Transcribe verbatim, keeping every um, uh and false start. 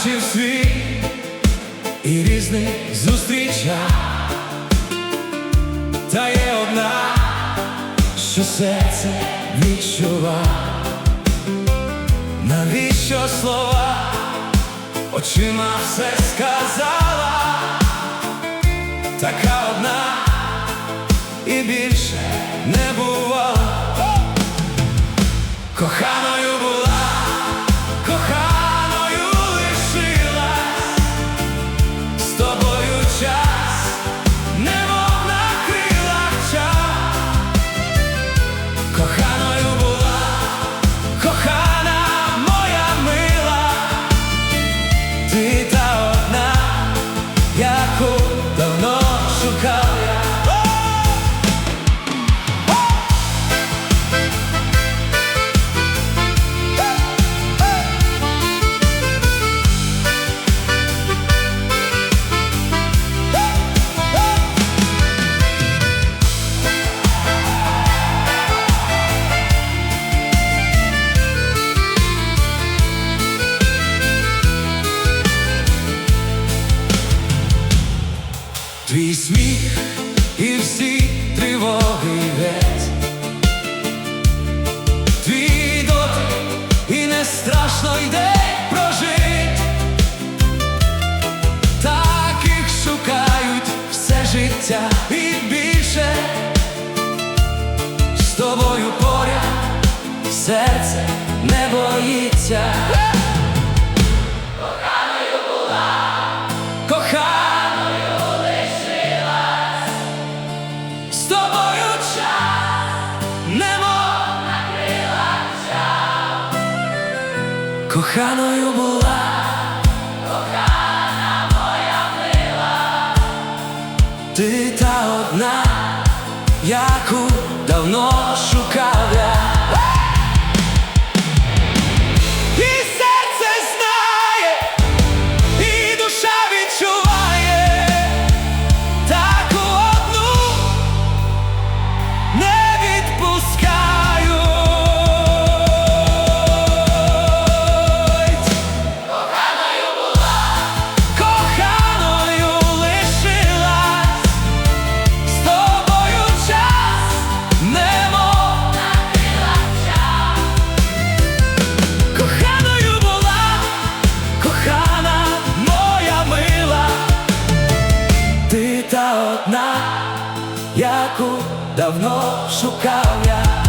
бачив світ і різних зустрічав, та є одна, що серце відчував. Навіщо слова, очима все сказала, така одна і більше не бувала. Коханою була, коханою лишилась, з тобою час, немов на крилах чав. Коханою була, кохана моя мила, ти та одна, яку давно шукав я. Твій сміх і всі тривоги геть, твій дотик і не страшно йде прожить. Таких шукають все життя і більше, з тобою поряд серце не боїться. Коханою була, коханою лишилась, з тобою час, немов на крилах чав. Коханою була, кохана моя мила, ти та одна, яку давно шукав я. Ти та одна, яку давно шукав я.